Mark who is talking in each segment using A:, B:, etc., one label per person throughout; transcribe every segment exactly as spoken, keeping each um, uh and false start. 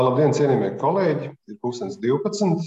A: Labdien, cienījamie kolēģi! Ir pulkstens divpadsmit.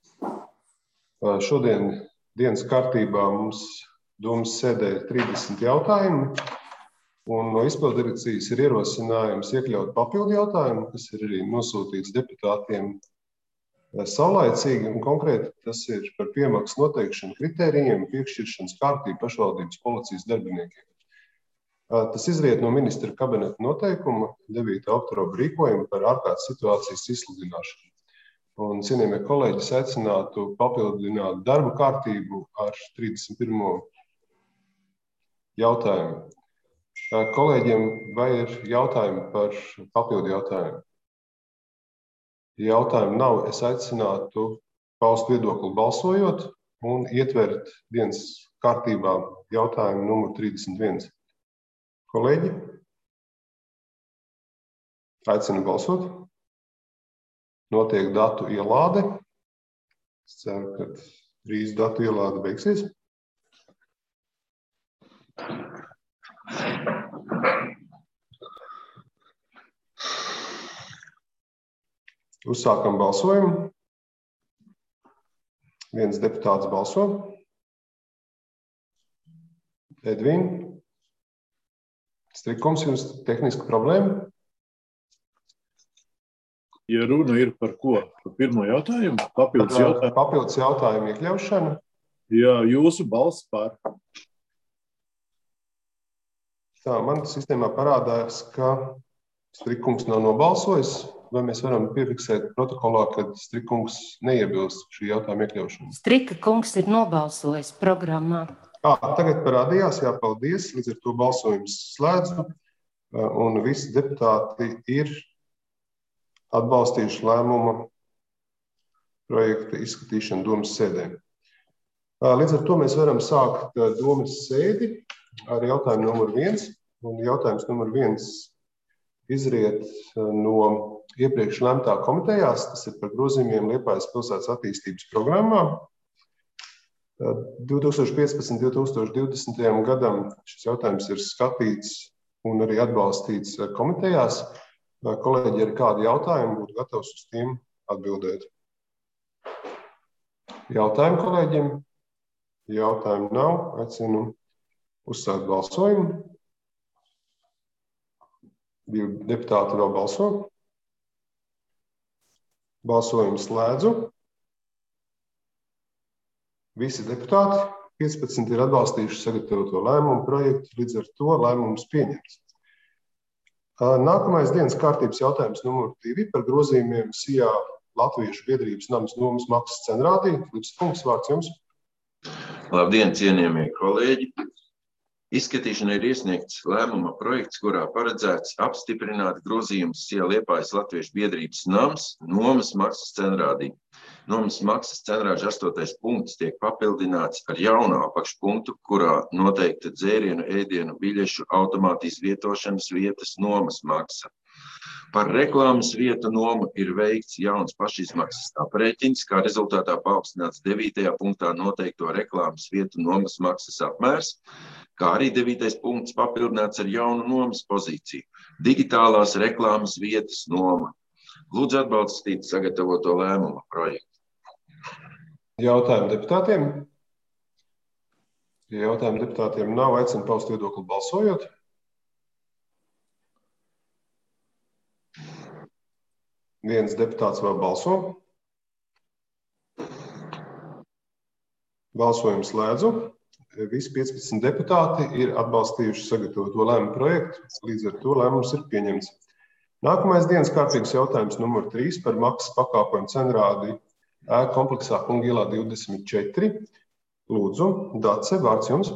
A: Šodien dienas kārtībā mums domas sēdē ir trīsdesmit jautājumi, un no izpilddirekcijas ir ierosinājums iekļaut papildu jautājumu, kas ir arī nosūtīts deputātiem saulaicīgi, un konkrēti tas ir par piemaksas noteikšanu kritērijiem, piešķiršanas kārtību pašvaldības policijas darbiniekiem. Tas izriet no ministra kabineta noteikuma devītā oktobra rīkojuma par ārkārtas situācijas izsludināšanu. Un, cienījamie kolēģi, es aicinātu papildināt darba kārtību ar trīsdesmit pirmo jautājumu. Kolēģiem, vai ir jautājumi par papildu jautājumu? Ja jautājumu nav, es aicinātu paust viedokli balsojot un ietvert dienas kārtībā jautājumu numuru trīsdesmit viens. Kolēģi, aicinu balsot. Notiek datu ielāde. Es ceru, ka drīz datu ielāde beigsies. Uzsākam balsojumu. Viens deputāts balso. Edvīna. Strikums, jums tehniska problēma?
B: Ja runa ir par ko? Par pirmo jautājumu? Papildus jautājumu?
A: Papildus jautājumu iekļaušanu.
B: Jā, jūsu balss par.
A: Tā, man sistēmā parādās, ka Strikums nav nobalsojis, vai mēs varam piefiksēt protokolā, ka Strikums neiebilst šī jautājuma iekļaušanu?
C: Strika kungs ir nobalsojis programmā.
A: À, tagad parādījās, jā, paldies, līdz ar to balsojums slēdzu, un visi deputāti ir atbalstījuši lēmuma projekta izskatīšanu domas sēdē. Līdz ar to mēs varam sākt domas sēdi ar jautājumu numur viens, un jautājums numur viens izriet no iepriekš lemtā komitejās, tas ir par grozījumiem Liepājas pilsētas attīstības programmā. divi tūkstoši piecpadsmitajam līdz divi tūkstoši divdesmitajam gadam šis jautājums ir skatīts un arī atbalstīts komitejās. Kolēģi, ar kādu jautājumu būtu gatavs uz tiem atbildēt? Jautājumu kolēģiem? Jautājumu nav. Aicinu uzsākt balsojumu. Divi deputāti vēl balso. Balsojumu slēdzu. Visi deputāti, piecpadsmit, ir atbalstījuši sagatavoto lēmumu projektu, līdz ar to lēmums pieņemts. Nākamais dienas kārtības jautājums numur divi par grozījumiem Sijā Latviešu biedrības namas nomas maksas cenrādī. Lips kungs, vārds jums.
D: Labdien, cienījamie kolēģi! Izskatīšanai ir iesniegts lēmuma projekts, kurā paredzēts apstiprināt grozījumus Sijā Liepājas Latviešu biedrības namas nomas maksas cenrādī. Nomas maksas cenrāža astotais punkts tiek papildināts ar jaunu apakšpunktu, kurā noteikta dzērienu, ēdienu, biļešu, automāta izvietošanas vietas nomas maksa. Par reklāmas vietu nomu ir veikts jauns pašizmaksas aprēķins, kā rezultātā paaugstināts devītajā punktā noteikto reklāmas vietu nomas maksas apmērs, kā arī devītais punkts papildināts ar jaunu nomas pozīciju – digitālās reklāmas vietas noma. Lūdzu atbalstīt sagatavoto lēmuma projektu.
A: Jautājumu deputātiem? Ja jautājumu deputātiem nav, aicinu paust viedokli balsojot. Viens deputāts vēl balso. Balsojumu slēdzu. Visi piecpadsmit deputāti ir atbalstījuši sagatavoto lēmumu projektu, līdz ar to lēmums ir pieņemts. Nākamais dienas kārtības jautājums numur trīs par maksas pakāpojumu cenrādi ēku kompleksā Kunga ielā divdesmit četri. Lūdzu, Dace, vārds jums.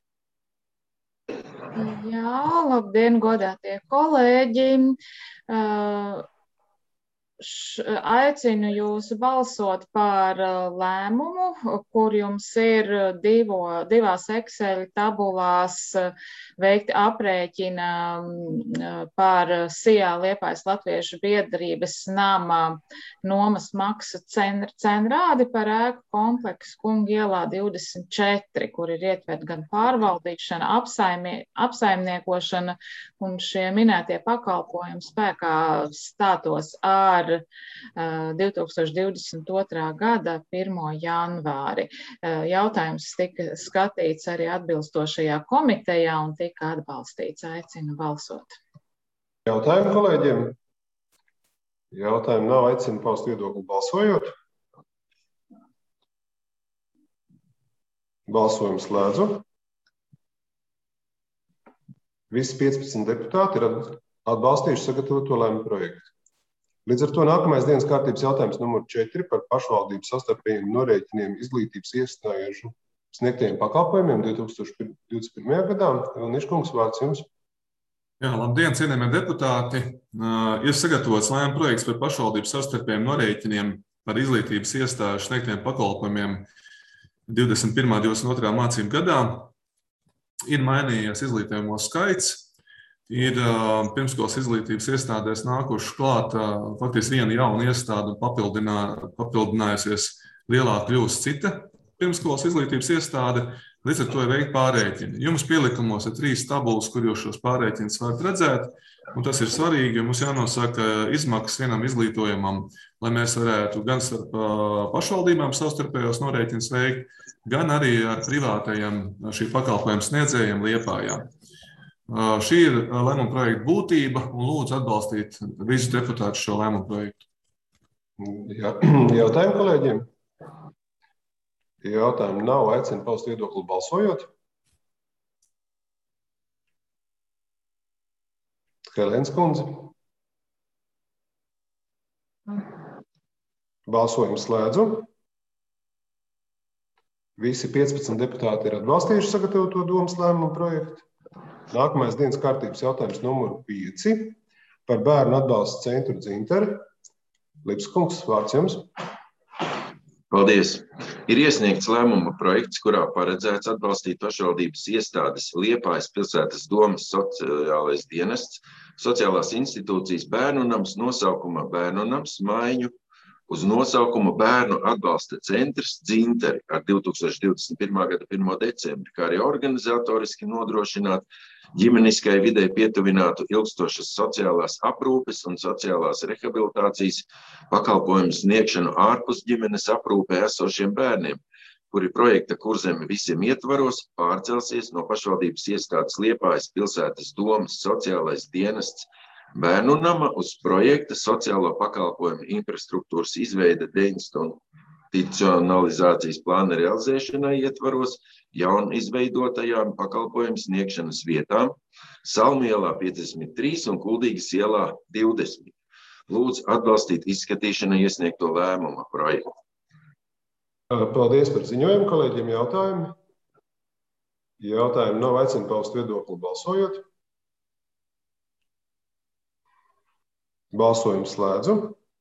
E: Jā, labdien, godātie kolēģi. Uh, š, aicinu jūs balsot par lēmumu, kur jums ir divo, divās Excel tabulās veikti aprēķina par Sijā Liepājas Latviešu biedrības nama nomas maksu cen, cenrādi par ēku kompleksu Kunga ielā divdesmit četri, kur ir ietvert gan pārvaldīšana, apsaimnie, apsaimniekošana un šie minētie pakalpojumi spēkā stātos ar par divi tūkstoši divdesmit otrā gada pirmo janvāri. Jautājums tika skatīts arī atbilstošajā komitejā un tika atbalstīts. Aicinu balsot.
A: Jautājumi kolēģiem? Jautājumi nav, aicinu paust viedokli balsojot. Balsojumu slēdzu. Visi piecpadsmit deputāti ir atbalstījuši sagatavoto lēmumu projektu. Līdz ar to nākamais dienas kārtības jautājums numur četri par pašvaldību savstarpējiem norēķiniem izglītības iestāžu sniegtajiem pakalpojumiem divi tūkstoši divdesmit pirmajā gadā. Niškungs, vārds jums.
F: Jā, labdien, cienījamie deputāti. Ir sagatavots lēmuma projekts par pašvaldību savstarpējiem norēķiniem par izglītības iestāžu sniegtajiem pakalpojumiem divdesmit pirmā divdesmit otrā mācību gadā. Ir mainījies izglītojumu skaits, ir uh, pirmskolas izglītības iestādēs nākuši klāt uh, faktiski viena jauna iestāde un papildinā, papildinājusies lielāk kļūst cita pirmskolas izglītības iestāde, līdz ar to ir veikt pārrēķini. Jums pielikumos ir trīs tabulas, kur jūs šos pārrēķinus varat redzēt, un tas ir svarīgi, jo mums jānosaka izmaksas vienam izglītojumam, lai mēs varētu gan starp uh, pašvaldībām savstarpējos norēķinus veikt, gan arī ar privātajiem šī pakalpojuma sniedzējiem Liepājā. Šī ir lēmuma projekta būtība un lūdzu atbalstīt visus deputātus šo lēmuma projektu.
A: Jā, jautājumi kolēģiem? Jautājumi nav, aicinu paust viedokli balsojot. Helēnas kundze. Balsojumu slēdzu. Visi piecpadsmit deputāti ir atbalstījuši sagatavoto domas lēmumu projektu. Nākamais dienas kārtības jautājums numuru pieci par bērnu atbalsta centru Dzintari. Lipskungs, vārds jums.
D: Paldies. Ir iesniegts lēmuma projekts, kurā paredzēts atbalstīt pašvaldības iestādes Liepājas pilsētas domas sociālais dienests, sociālās institūcijas bērnu nams nosaukuma bērnu nams maiņu uz nosaukumu Bērnu atbalsta centrs Dzintari ar divi tūkstoši divdesmit pirmā gada pirmo decembri, kā arī organizatoriski nodrošināt ģimeniskai videi pietuvinātu ilgstošas sociālās aprūpes un sociālās rehabilitācijas pakalpojumu sniegšanu ārpus ģimenes aprūpē esošiem bērniem, kuri projekta Kurzeme visiem ietvaros pārcelsies no pašvaldības iestādes Liepājas pilsētas domas sociālais dienests bērnu nama uz projekta sociālo pakalpojumu infrastruktūras izveide deinstitucionalizācijas plāna realizēšanai ietvaros jaun izveidotajām pakalpojumu sniegšanas vietām Salmielā piecdesmit trīs un Kuldīgas ielā divdesmit. Lūdzu atbalstīt izskatīšanai iesniegto lēmuma projektu.
A: Paldies par ziņojumu, kolēģiem. Jautājumi? Jautājumi nav, aicinu paust viedokli balsojot. Balsojumu slēdzu.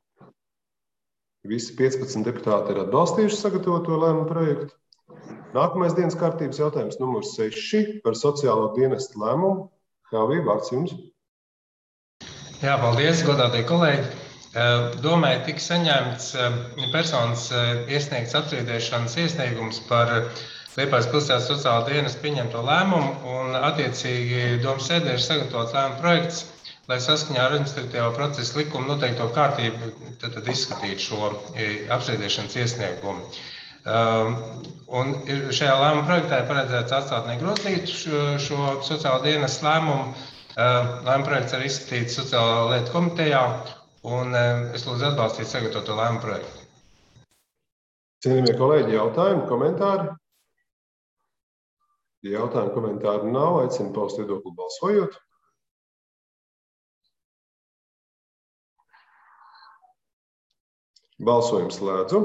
A: Visi piecpadsmit deputāti ir atbalstījuši sagatavoto lēmumu projektu. Nākamais dienas kārtības jautājums numur seši par sociālo dienestu lēmumu. Kāvī, vārds jums.
G: Jā, paldies, godātie kolēģi. Domai tika saņemts personas iesniegts apstrīdēšanas iesniegums par Liepājas pilsētas sociālo dienestu pieņemto lēmumu un attiecīgi domas sēdē ir sagatavots lēmuma projekts, lai saskaņā ar administratīvā procesa likumu noteikto kārtību tad, tad izskatītu šo apstrīdēšanas iesniegumu. Un šajā lēmuma projektā ir paredzēts atstāt negrozītu šo, šo sociālo dienestu lēmumu. Lēmuma projekts ir izskatīts sociālā lietu komitejā, un es lūdzu atbalstīt sagatavoto lēmuma projektu.
A: Cienījamie kolēģi, jautājumi, komentāri? Ja jautājumu komentāru nav, aicinu paust viedokli balsojot. Balsojumu slēdzu.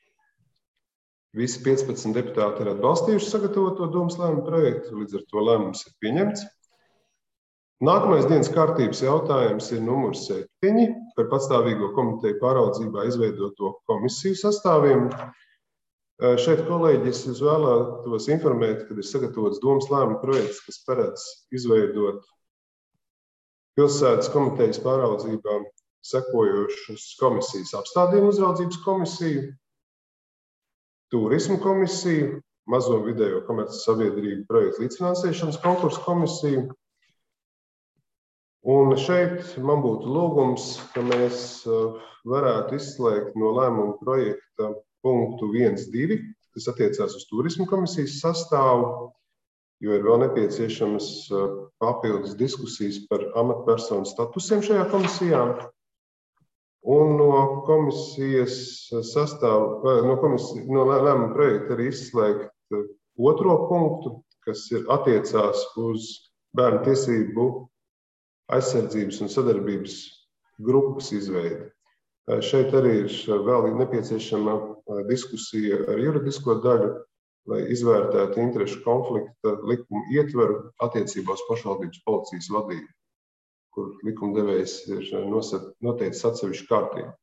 A: Visi piecpadsmit deputāti ir atbalstījuši sagatavoto domas lēmumu projektu, līdz ar to lēmums ir pieņemts. Nākamais dienas kārtības jautājums ir numurs septiņi par patstāvīgo komiteju pāraudzībā izveidoto komisiju sastāviem. Šeit, kolēģi, es jūs vēlētos informēt, kad ir sagatavots domas lēmuma projekts, kas paredz izveidot pilsētas komitejas pāraudzībā sekojošas komisijas: apstādījumu uzraudzības komisiju, turismu komisiju, mazo un vidējo komerces sabiedrību projektu līdzfinansēšanas konkursu komisiju, Un šeit man būtu lūgums, ka mēs varētu izslēgt no lēmuma projekta punktu viens divi, kas attiecās uz turisma komisijas sastāvu, jo ir vēl nepieciešamas papildus diskusijas par amatpersonu statusiem šajā komisijā. Un no komisijas sastāvu, no, komisijas, no lēmuma projekta arī izslēgt otro punktu, kas ir attiecās uz bērnu tiesību aizsardzības un sadarbības grupas izveidi. Šeit arī ir vēl nepieciešama diskusija ar juridisko daļu, lai izvērtētu interešu konflikta likumu ietveru attiecībā uz pašvaldības policijas vadību, kur likumdevējs ir noteicis atsevišķu kārtību.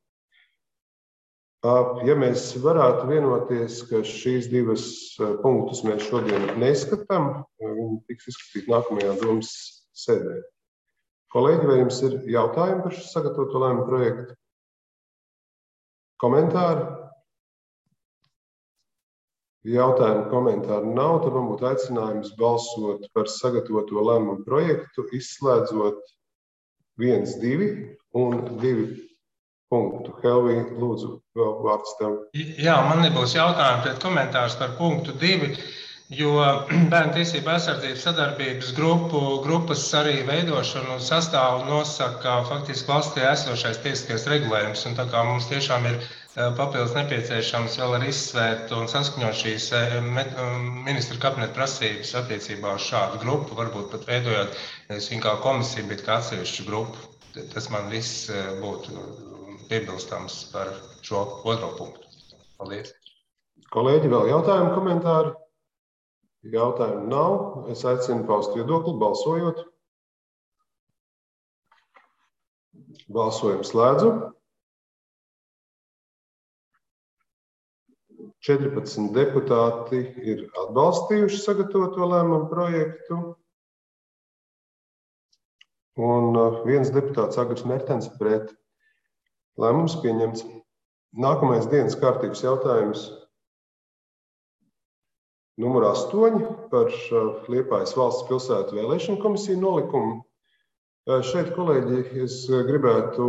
A: Ja mēs varētu vienoties, ka šīs divas punktus mēs šodien neskatām, viņi tiks izskatīt nākamajā domas sēdē. Kolēģi, vai jums ir jautājumi par sagatavoto lēmumu projektu? Komentāri? Jautājumu komentāru nav, tad man būtu aicinājums balsot par sagatavoto lēmumu projektu, izslēdzot viens, divi un divi punktu. Helvī, lūdzu, vēl vārds tev.
G: Jā, man nebūs jautājumi pret komentārus par punktu divi, jo bērnu tiesību aizsardzības sadarbības grupu, grupas arī veidošanu sastāvu nosaka faktiski valstī esošais tiesiskais regulējums. Un tā kā mums tiešām ir papildus nepieciešams vēl arī izsvērt un saskaņot šīs ministra kabineta prasības attiecībā uz šādu grupu, varbūt pat veidojot nevis viņu kā komisiju, bet kā atsevišķu grupu. Tas man viss būtu piebilstams par šo otro punktu. Paldies.
A: Kolēģi, vēl jautājumu, komentāri? Jautājumu nav. Es aicinu paust viedokli, balsojot. Balsojumu slēdzu. četrpadsmit deputāti ir atbalstījuši sagatavoto lēmumu projektu. Un viens deputāts Agris Mertens pret. Lēmums pieņemts. Nākamais dienas kārtības jautājums. Numur astoņi par Liepājas valsts pilsētu vēlēšanu komisiju nolikumu. Šeit, kolēģi, es gribētu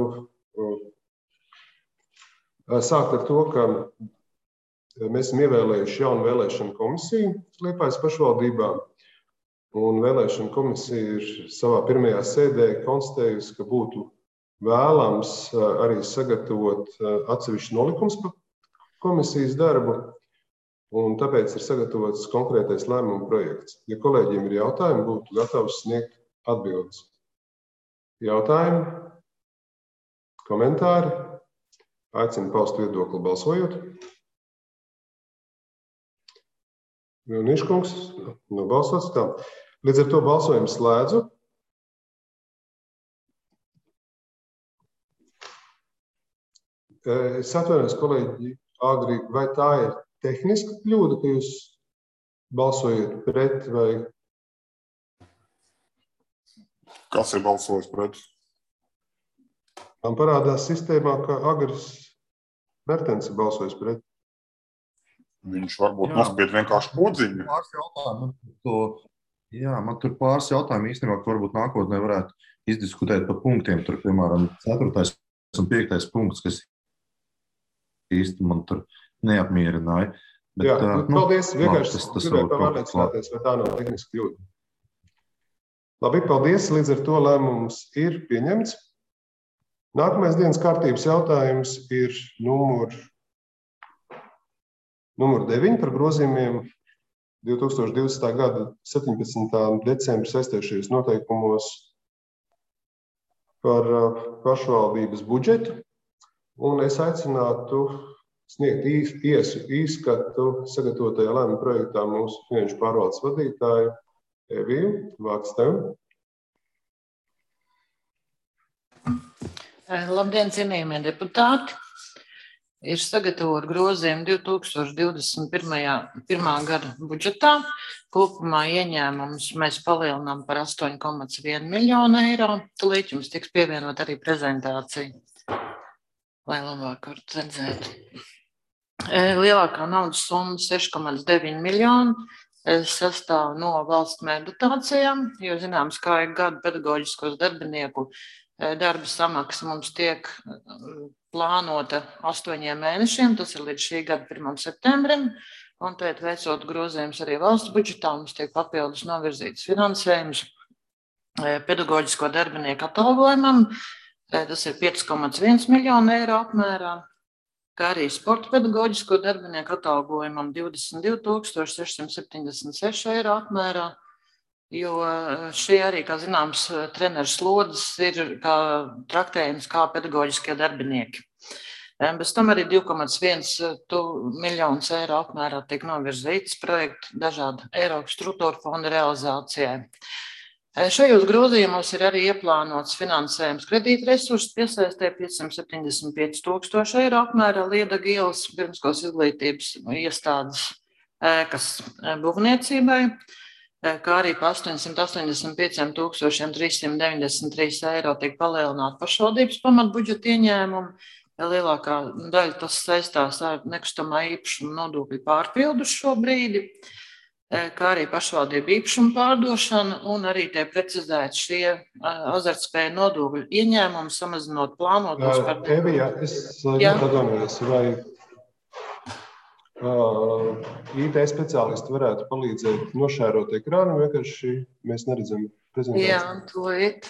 A: sākt ar to, ka mēs esam ievēlējuši jaunu vēlēšanu komisiju Liepājas pašvaldībā. Un vēlēšana komisija ir savā pirmajā sēdē konstatējusi, ka būtu vēlams arī sagatavot atsevišķu nolikums par komisijas darbu. Un tāpēc ir sagatavots konkrētais lēmuma projekts. Ja kolēģiem ir jautājumi, būtu gatavs sniegt atbildes. Jautājumi? Komentāri? Aicinu paust viedokli balsojot. Niškungs, nobalsots tā. Līdz ar to balsojumu slēdzu. Es atvainojos, kolēģi Agri, vai tā ir tehniska kļūda, ka jūs balsojat pret vai?
H: Kas ir balsojis pret?
A: Man parādās sistēmā, ka Agris Mertens ir balsojis pret.
H: Viņš varbūt nospied vienkārši podziņu.
I: Pāris jautājumu. Jā, man tur pāris jautājumu īstenībā, ka varbūt nākotnē varētu izdiskutēt par punktiem. Tur, piemēram, ceturtais un piektais punkts, kas īsti man tur neapmierināja. Bet,
A: Jā,
I: nu,
A: paldies. Vienkārši
I: tas, tas
A: gribēju pārliecināties, vai tā nav tehniska kļūda. Labi, paldies. Līdz ar to lēmums ir pieņemts. Nākamais dienas kārtības jautājums ir numur, numur deviņi par grozījumiem divi tūkstoši divdesmitā gada septiņpadsmitā decembra saistījušajos noteikumos par pašvaldības budžetu. Un es aicinātu sniegt iesu īskatu sagatavotajā lēmuma projektā mūsu finanšu pārvaldes vadītāju Eviju. Vārds tev.
J: Labdien, cienījamie deputāti! Ir sagatavot grozījumu divi tūkstoši divdesmit pirmā gada budžetā. Kopumā ieņēmumus mēs palielinām par astoņi komats vienu miljonu eiro. Tūlīt jums tiks pievienot arī prezentācija, lai labāk varat redzēt. Lielākā naudas summa seši komats deviņi miljoni, sastāv no valsts mēru dotācijām, jo zināms, kā ik gadu pedagoģiskos darbinieku darba samaksa mums tiek plānota astoņiem mēnešiem, tas ir līdz šī gada pirmam septembrim, un tad veicot grozījumus arī valsts budžetā, mums tiek papildus novirzīts finansējums pedagoģisko darbinieku atalgojumam, tas ir pieci komats viens miljonu eiro apmērā, kā arī sporta pedagoģisko darbinieku atalgojumam divdesmit divi tūkstoši sešsimt septiņdesmit seši eiro apmērā, jo šie arī, kā zināms, treneru slodzes ir kā traktējums kā pedagoģiskie darbinieki. Bez tam arī divi komats viens miljonus eiro apmērā tiek novirzīts projektu dažādu Eiropas struktūra fonda realizācijai. Šajos grozījumos ir arī ieplānots finansējums kredītresursu piesaistē piecsimt septiņdesmit pieci tūkstoši eiro apmērā Liedaga ielas pirmskolas izglītības iestādes ēkas būvniecībai, kā arī pa astoņsimt astoņdesmit pieci tūkstoši trīs simti deviņdesmit trīs eiro tiek palielināti pašvaldības pamatbudžeta ieņēmumi. Lielākā daļa tas saistās ar nekustamā īpašuma nodokļu pārpildus šo brīdi, kā arī pašvaldību īpašumu pārdošana, un arī tie precizēti šie azartspēju nodokļu ieņēmumi, samazinot plānotos par...
A: Evija, es atvainojos, vai I T speciālisti varētu palīdzēt nošērot ekrānu, vienkārši mēs neredzam prezentāciju.
J: Jā, to ir.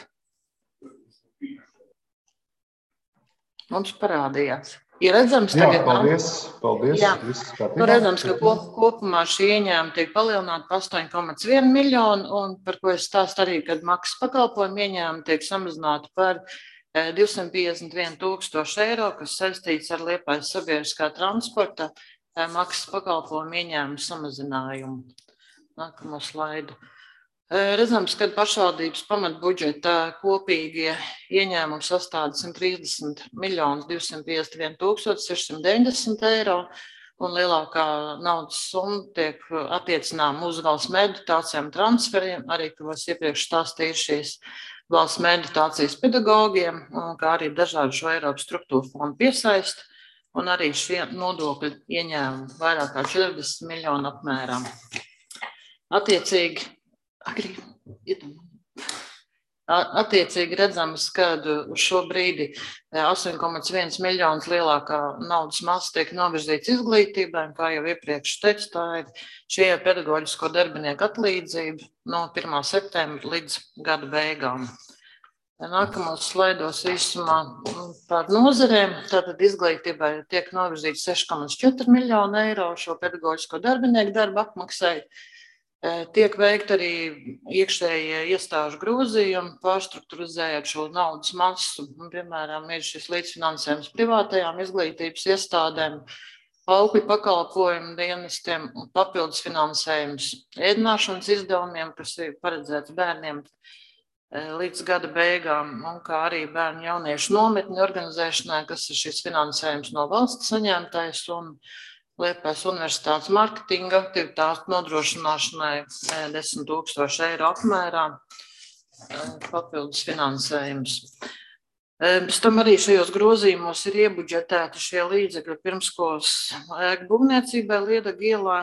J: Mums parādījās. Ir redzams,
A: Jā,
J: tagad,
A: paldies, paldies.
J: Jā,
A: viss kārtībā.
J: nu redzams, ka kop, kopumā šī ieņēmuma tiek palielināta par astoņi komats viens miljonu, un par ko es stāstu arī, kad maksas pakalpojumu ieņēmuma tiek samazināta par divsimt piecdesmit vienu tūkstošu eiro, kas saistīts ar Liepājas sabiedriskā transporta maksas pakalpojumu ieņēmumu samazinājumu. Nākamo slaidu. Redzams, ka pašvaldības pamatbudžeta kopīgie ieņēmumi sastāda simt trīsdesmit miljonus divsimt piecdesmit vienu tūkstoši sešsimt deviņdesmit eiro, un lielākā naudas summa tiek attiecinām uz valsts meditācijām transferiem, arī, ko es iepriekš stāstīju, šīs valsts meditācijas pedagogiem, kā arī dažādu šo Eiropas struktūru fondu piesaist, un arī šie nodokļu ieņēmumi vairāk kā četrdesmit miljonu apmērā. Attiecīgi, Agri, Attiecīgi redzams, ka uz šo brīdi astoņi komats viens miljonus lielākā naudas masa tiek novirzīts izglītībai, un kā jau iepriekš teicu, tā ir šie pedagoģisko darbinieku atlīdzība no pirmā septembra līdz gada beigām. Nākamos slaidos īsumā par nozarēm, tātad izglītībai tiek novirzīts seši komats četri miljoni eiro šo pedagoģisko darbinieku darba apmaksai. Tiek veikt arī iekšējie iestāžu grozījumi, pārstrukturizējot šo naudas masu. Piemēram, ir šis līdzfinansējums privātajām izglītības iestādēm, augļu pakalpojumu dienestiem un papildus finansējums ēdināšanas izdevumiem, kas ir paredzēts bērniem līdz gada beigām, un kā arī bērnu jauniešu nometņu organizēšanai, kas ir šis finansējums no valsts saņemtais, un Liepājas universitātes marketinga aktivitātes nodrošināšanai desmit tūkstoši eiro apmērā papildus finansējums. Pēc tam arī šajos grozījumos ir iebudžetēti šie līdzekļi pirmskolas ēku būvniecībai Liedaga ielā,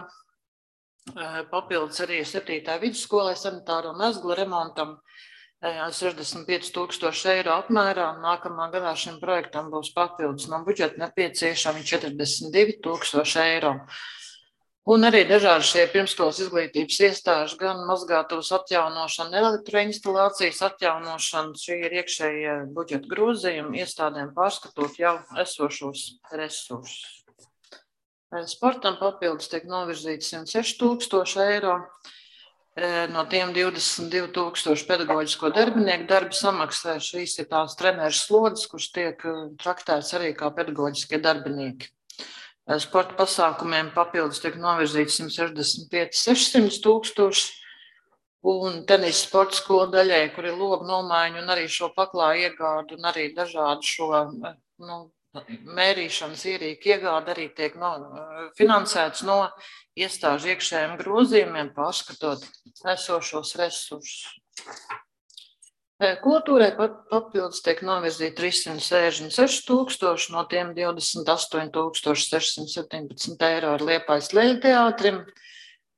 J: papildus arī septītā vidusskolai sanitāro mezglu remontam sešdesmit pieci tūkstoši eiro apmērā, un nākamā gadā šim projektam būs papildus no budžeta nepieciešami četrdesmit divi tūkstoši eiro. Un arī dažādi šie pirmskolas izglītības iestāžu, gan mazgātavas atjaunošana, elektroinstalācijas atjaunošana, šī ir iekšējie budžeta grozījumi, iestādēm pārskatot jau esošos resursus. Sportam papildus tiek novirzīti simt seši tūkstoši eiro. No tiem divdesmit divi tūkstoši pedagoģisko darbinieku darba samaksā. Šīs ir tās treneru slodzes, kurš tiek traktēts arī kā pedagoģiskie darbinieki. Sporta pasākumiem papildus tiek novirzīti simt sešdesmit pieci sešsimt tūkstoši, un tenis sporta skola daļai, kur ir logu nomaiņu un arī šo paklāju iegādu un arī dažādu šo nu, mērīšanas ierīku iegādi arī tiek no, finansēts no iestāžu iekšējiem grozījumiem, pārskatot esošos resursus. Kultūrai papildus tiek novirzīti trīssimt sešdesmit seši tūkstoši, no tiem divdesmit astoņi tūkstoši sešsimt septiņpadsmit eiro ar Liepājas Leļu teātrim,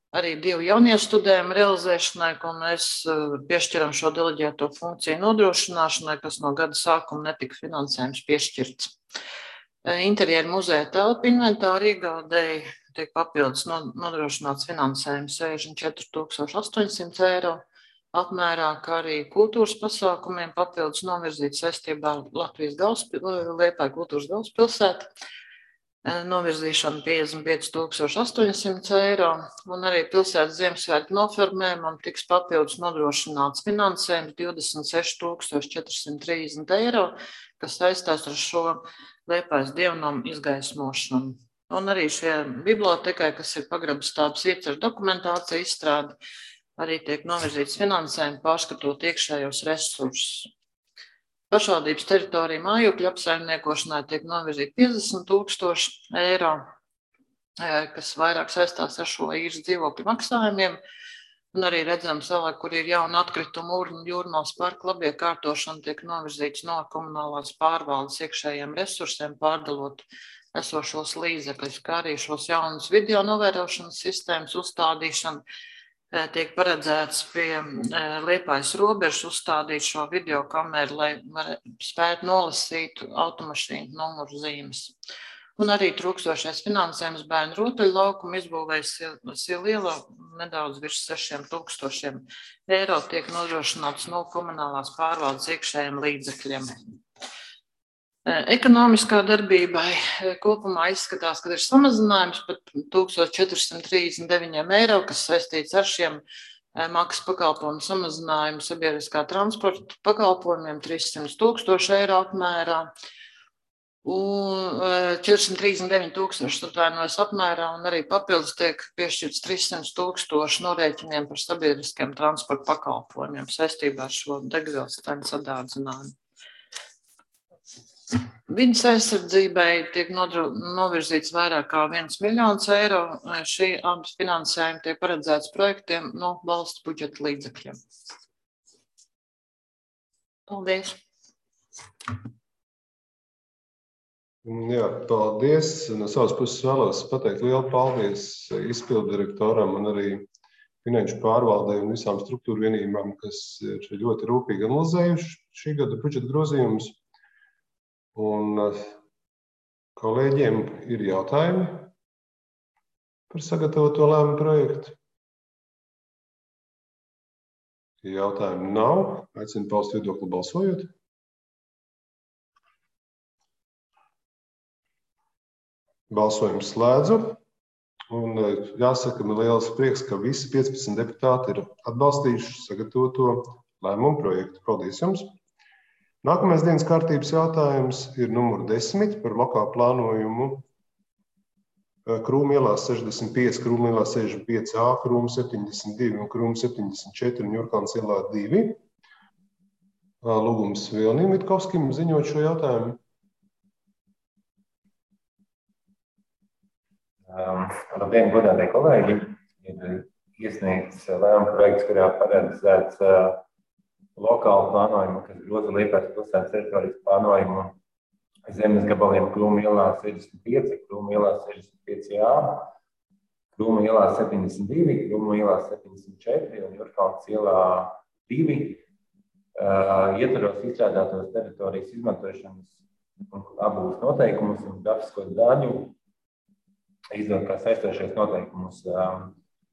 J: arī divu jauniešu studējumu realizēšanai, ko mēs piešķiram šo deleģēto funkciju nodrošināšanai, kas no gada sākuma netika finansējums piešķirts. Interjeru muzeja telpu inventāru iegādēji tiek papildus nodrošināts finansējums sešdesmit četri tūkstoši astoņsimt eiro apmērā, kā arī kultūras pasākumiem papildus novirzīts saistībā ar Latvijas galvaspilsētu, Liepāja kultūras galvaspilsētu. Novirzīšana piecdesmit pieci tūkstoši astoņsimt eiro, un arī pilsētas Ziemassvētku noformējumam tiks papildus nodrošināts finansējums divdesmit seši tūkstoši četri simti trīsdesmit eiro, kas saistās ar šo Liepājas dievnamu izgaismošanu. Un arī šie bibliotekai, kas ir pagrabastāvs ieceru dokumentācija izstrāde, arī tiek novirzīts finansējumi pārskatot iekšējos resursus. Pašvaldības teritorija mājokļu apsaimniekošanai tiek novirzīti piecdesmit tūkstoši eiro, kas vairāk saistās ar šo īres dzīvokļu maksājumiem. Un arī redzam salā, kur ir jauna atkrituma urna Jūrmālas parka labiekārtošana, tiek novirzīts no komunālās pārvaldes iekšējiem resursiem, pārdalot esošos līdzekļus, kā arī šos jaunus video novērošanas sistēmas uzstādīšanu. Tiek paredzēts pie Liepājas robežas uzstādīt šo video kameru, lai spētu nolasīt automašīnu numuru zīmes. Un arī trūkstošais finansējums bērnu rotaļu laukumu izbūvējas Silielo nedaudz virs sešiem tūkstošiem eiro tiek nodrošināts no komunālās pārvaldes iekšējiem līdzekļiem. Ekonomiskā darbībai kopumā izskatās, ka ir samazinājums pat tūkstoš četri simti trīsdesmit deviņi eiro, kas saistīts ar šiem maksas pakalpojumu samazinājumu sabiedriskā transporta pakalpojumiem trīssimt tūkstoši eiro apmērā un četrsimt trīsdesmit deviņi tūkstoši atvainojas apmērā, un arī papildus tiek piešķirts trīssimt tūkstoši norēķiniem par sabiedriskiem transporta pakalpojumiem saistībā ar šo degvielas cenu sadārdzinājumu. Vides aizsardzībai tiek novirzīts vairāk kā viens miljons eiro. Šī abas finansējumi tiek paredzēts projektiem no valsts budžeta līdzekļiem. Paldies!
A: Jā, paldies. No savas puses vēlos pateikt lielu paldies izpilddirektoram un arī finanšu pārvaldei un visām struktūru vienībām, kas ir ļoti rūpīgi analizējuši šī gada budžeta grozījumus. Un kolēģiem ir jautājumi par sagatavoto lēmumu projektu. Jautājumu nav. Aicinu paust viedokli balsojot. Balsojumu slēdzu. Un jāsaka, man liels prieks, ka visi piecpadsmit deputāti ir atbalstījuši sagatavoto lēmumu projektu. Paldies jums! Nākamais dienas kārtības jautājums ir numur desmit par lokālu plānojumu Krūmu ielā sešdesmit pieci, Krūmu ielā sešdesmit pieci A, Krūmu septiņdesmit divi un Krūmu septiņdesmit četri un Jurkalnes ielā divi. Lūgums Vilnim Vitkovskim ziņot šo jautājumu.
K: Um, labdien, godātie kolēģi! Ir iesniegts lēmuma projekts, kurā paredzēts uh, lokālu plānojumu, kas groza Liepājas pilsētas teritorijas plānojumu zemes gabaliem Krūmu ielā sešdesmit pieci, Krūmu ielā sešdesmit pieci A, Krūmu ielā septiņdesmit divi, Krūmu ielā septiņdesmit četri un Jurkalnes ielā divi. Uh, ietvaros izstrādātos teritorijas izmantošanas un apbūves noteikumus un grafisko daļu izdot kā saistošais noteikumus. Uh,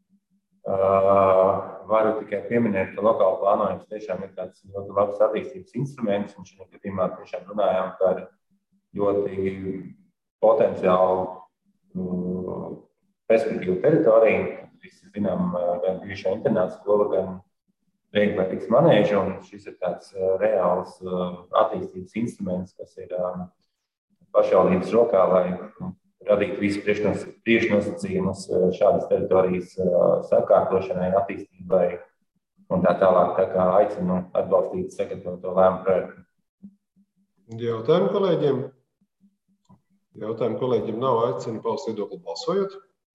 K: Uh, varu tikai pieminēt, ka lokāla plānojums tiešām ir tāds ļoti labs attīstības instruments, un šajā gadījumā tiešām runājām par ļoti potenciālu uh, perspektīvu teritoriju. Visi zinām, gan bijušā internāta skola, gan Rīgas manēža, un šis ir tāds uh, reāls uh, attīstības instruments, kas ir uh, pašvaldības rokā, lai radīt visu priekšnosacījumus šādas teritorijas sakārtošanai, attīstībai un tā tālāk. Tā kā aicinu atbalstīt sagatavoto lēmumu projektu.
A: Jautājumu kolēģiem? Jautājumu kolēģiem nav. Aicinu paust viedokli balsojot.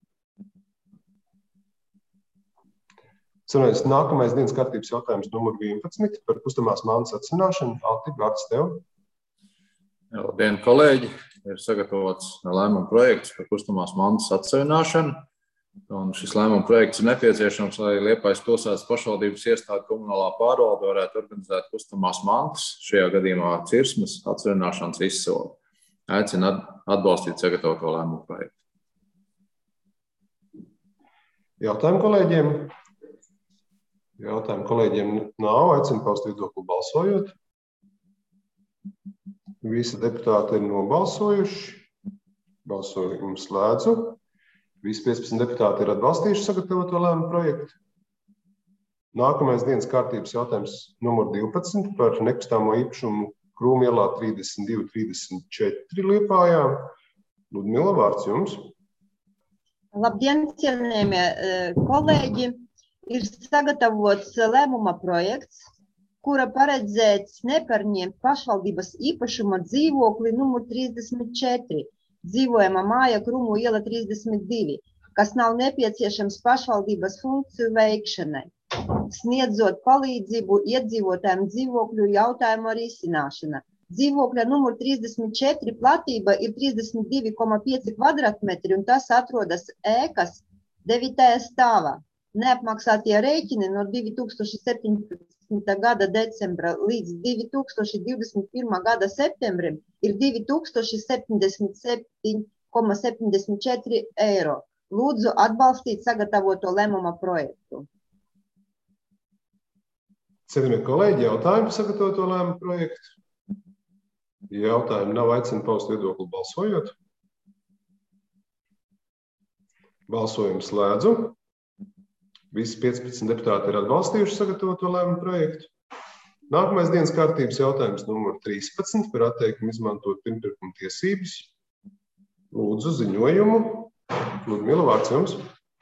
A: Sanājas, nākamais dienas kārtības jautājums numur vienpadsmit par kustamās mantas atsināšanu. Alti, vārds tev.
B: Labdien, kolēģi! Ir sagatavots lēmuma projekts par kustamās mantas atsevināšanu. Un šis lēmuma projekts ir nepieciešams, lai Liepājas pilsētas pašvaldības iestāde komunālā pārvalde varētu organizēt kustamās mantas, šajā gadījumā cirsmas atcerināšanas izsoli. Aicinu atbalstīt sagatavoto lēmumu projektu.
A: Jautājumu kolēģiem? Jautājumu kolēģiem nav. Aicinu paust viedokli balsojot. Visi deputāti ir nobalsojuši. Balsojumu slēdzu. Visi piecpadsmit deputāti ir atbalstījuši sagatavoto lēmumu projektu. Nākamais dienas kārtības jautājums numur divpadsmit par nekustamo īpašumu Krūmielā trīsdesmit divi trīsdesmit četri Liepājā. Ludmila, vārds jums.
L: Labdien, cienījamie kolēģi! Ir sagatavots lēmuma projekts, kura paredzēts neparņemt pašvaldības īpašuma dzīvokli numur trīsdesmit četri, dzīvojama māja Krūmu iela trīsdesmit divi, kas nav nepieciešams pašvaldības funkciju veikšanai, sniedzot palīdzību iedzīvotājiem dzīvokļu jautājumu risināšanā. Dzīvokļa numur trīsdesmit četri platība ir trīsdesmit divi komā pieci kvadrātmetri un tas atrodas ēkas devītajā stāvā. Neapmaksātie rēķini no divi tūkstoši septiņpadsmitā gada decembra līdz divi tūkstoši divdesmit pirmā gada septembrim ir divi tūkstoši septiņdesmit septiņi komā septiņdesmit četri eiro. Lūdzu atbalstīt sagatavoto lēmuma projektu.
A: Cienījamie kolēģi, jautājumi par sagatavoto lēmumu projektu? Jautājumi nav, aicinu paust viedokli balsojot. Balsojumu slēdzu. Visi piecpadsmit deputāti ir atbalstījuši sagatavoto lēmumu projektu. Nākamais dienas kārtības jautājums numur trīspadsmit par atteikumu izmantot pirmpirkuma tiesības. Lūdzu ziņojumu. Ludmila, vārds jums.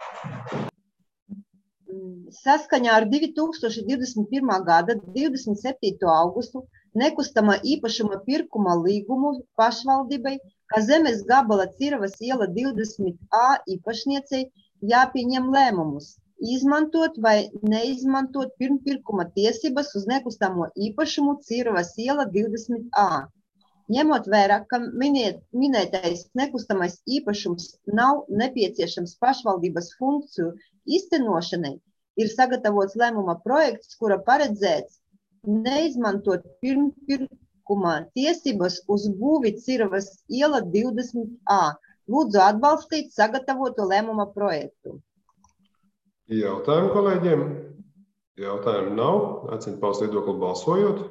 L: Saskaņā ar divi tūkstoši divdesmit pirmā gada divdesmit septīto augustu nekustamā īpašuma pirkuma līgumu pašvaldībai, kā zemes gabala Ciravas iela divdesmit A īpašniecei jāpieņem lēmumus, izmantot vai neizmantot pirmpirkuma tiesības uz nekustamo īpašumu Ciravas iela divdesmit A. Ņemot vērā, ka minēt, minētais nekustamais īpašums nav nepieciešams pašvaldības funkciju īstenošanai, ir sagatavots lēmuma projekts, kura paredzēts neizmantot pirmpirkuma tiesības uz būvi Ciravas iela divdesmit A. Lūdzu atbalstīt sagatavoto lēmuma projektu.
A: Jautājumu kolēģiem? Jautājumu nav. Aicinu paust viedokli balsojot.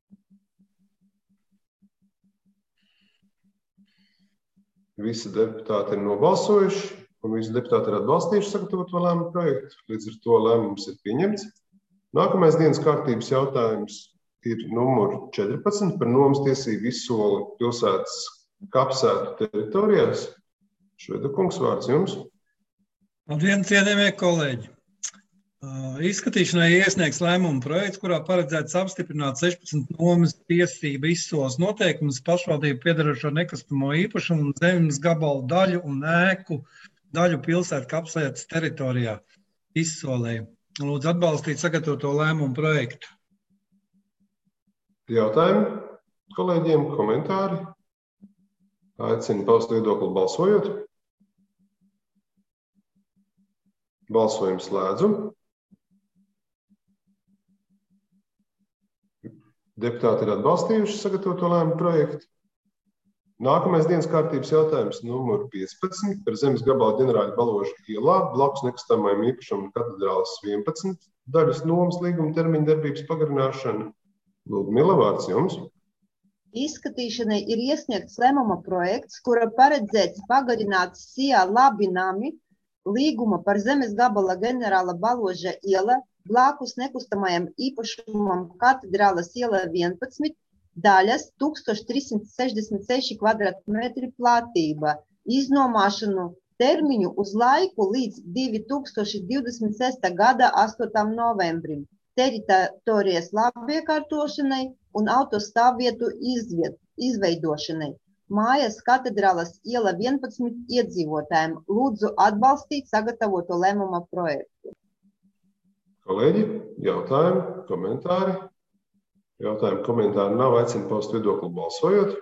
A: Visi deputāti ir nobalsojuši, un visi deputāti ir atbalstījuši sagatavoto lēmumu projektu. Līdz ar to lēmums ir pieņemts. Nākamais dienas kārtības jautājums ir numur četrpadsmit par nomas tiesību izsoli pilsētas kapsētu teritorijās. Šveda kungs, vārds jums.
M: Labdien, cienījamie kolēģi! Izskatīšanai iesniegts lēmuma projekts, kurā paredzēts apstiprināt sešpadsmit nomas tiesību izsoles noteikumus pašvaldību piederošo nekustamo īpašumu un zemes gabalu daļu un ēku daļu pilsētu kapsētas teritorijā izsolē. Lūdzu atbalstīt sagatavoto lēmumu projektu.
A: Jautājumi kolēģiem, komentāri? Aicinu paust viedokli balsojot. Balsojumu slēdzu. Deputāti ir atbalstījuši sagatavoto lēmumu projektu. Nākamais dienas kārtības jautājums numur piecpadsmit par zemes gabalu ģenerāļa Baloža ielā blakus nekustamajam īpašumam katedrāles vienpadsmit daļas nomas līguma termiņa darbības pagarināšana. Ludmila, vārds jums.
L: Izskatīšanai ir iesniegts lēmuma projekts, kura paredzēts pagarināt Sijā Labinami līguma par zemes gabala ģenerāla Baloža iela blakus nekustamajam īpašumam katedrāles iela vienpadsmit daļas tūkstoš trīssimt sešdesmit seši kvadrātmetri platība, iznomāšanu termiņu uz laiku līdz divi tūkstoši divdesmit sestā gada astotam novembrim, teritorijas labiekārtošanai un autostāvvietu izviet, izveidošanai. Mājas katedrāles iela vienpadsmit iedzīvotājiem. Lūdzu atbalstīt sagatavoto lēmuma projektu.
A: Kolēģi, jautājumi, komentāri? Jautājumi, komentāri nav, aicinu paust viedokli balsojot.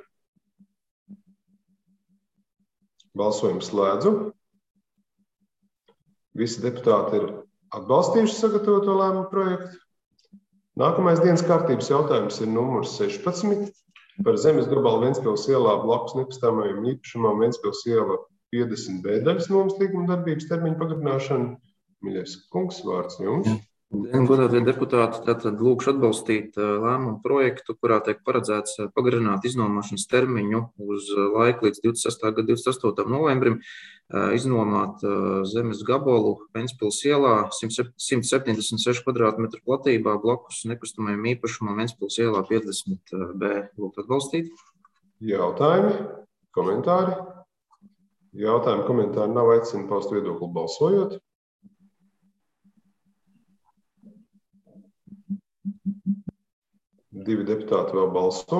A: Balsojumu slēdzu. Visi deputāti ir atbalstījuši sagatavoto lēmumu projektu. Nākamais dienas kārtības jautājums ir numurs sešpadsmit par zemes gabalu Ventspils ielā blakus nekustamajam īpašumam Ventspils iela piecdesmit B daļas nomas līguma darbības termiņu pagarināšanu. Miļevska kungs, vārds jums.
N: Godātie deputāti, tātad lūkšu atbalstīt lēmumu projektu, kurā tiek paredzēts pagarināt iznomāšanas termiņu uz laiku līdz divdesmit sestā gada divdesmit astotajam novembrim, iznomāt zemes gabalu Ventspils ielā simt septiņdesmit seši kvadrātmetru platībā blakus nekustamajam īpašumam Ventspils ielā piecdesmit B. Lūgt atbalstīt.
A: Jautājumi, komentāri? Jautājumi, komentāri nav, aicinu paust viedokli balsojot. Divi deputāti vēl balso.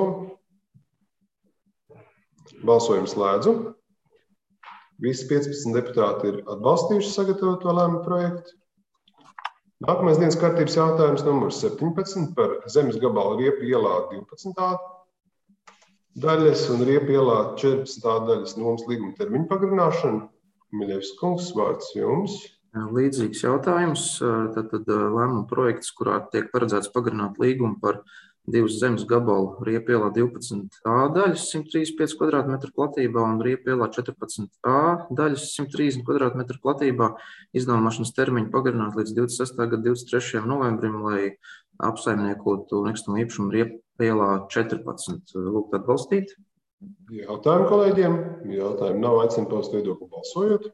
A: Balsojumu slēdzu. Visi piecpadsmit deputāti ir atbalstījuši sagatavoto lēmumu projektu. Nākamais dienas kārtības jautājums numurs septiņpadsmit par zemes gabalu Riepu ielā divpadsmit A daļas un Riepu ielā četrpadsmit A daļas nomas līguma termiņu pagarināšanu. Miļevska kungs, vārds jums.
N: Līdzīgs jautājums. Tātad lēmuma projekts, kurā tiek paredzēts pagarināt līgumu par divas zemes gabalu Riepu ielā divpadsmit A daļas simt trīsdesmit pieci kvadrātmetru platībā un Riepu ielā četrpadsmit A daļas simt trīsdesmit kvadrātmetru platībā iznomāšanas termiņu pagarināt līdz divdesmit sestā gada divdesmit trešajam novembrim, lai apsaimniekotu nekustamo īpašumu Riepu ielā četrpadsmit. Lūgt atbalstīt.
A: Jautājumu kolēģiem. Jautājumu nav, aicinu paust viedokli balsojot.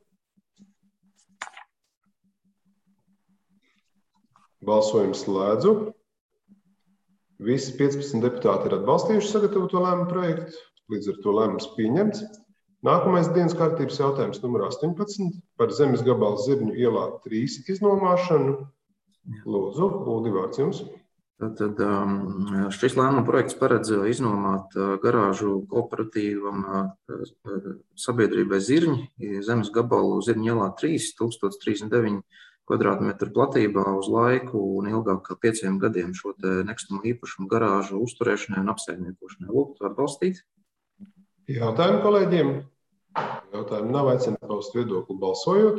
A: Balsojumu slēdzu. Visi piecpadsmit deputāti ir atbalstījuši sagatavoto lēmumu projektu, līdz ar to lēmums pieņemts. Nākamais dienas kārtības jautājums numur astoņpadsmit par zemes gabalu Zirņu ielā trīs iznomāšanu. Lūdzu, Uldi, vārds jums.
N: Tātad šis lēmuma projekts paredz iznomāt garāžu kooperatīvam sabiedrībai Zirņi, zemes gabalu Zirņu ielā trīs, tūkstoš trīsdesmit deviņi kvadrātmetru platībā uz laiku un ilgāk kā pieciem gadiem šo te nekustamo īpašumu garāžu uzturēšanai un apsaimniekošanai. Lūgt atbalstīt.
A: Jautājumu kolēģiem. Jautājumu nav, aicinu paust viedokli balsojot.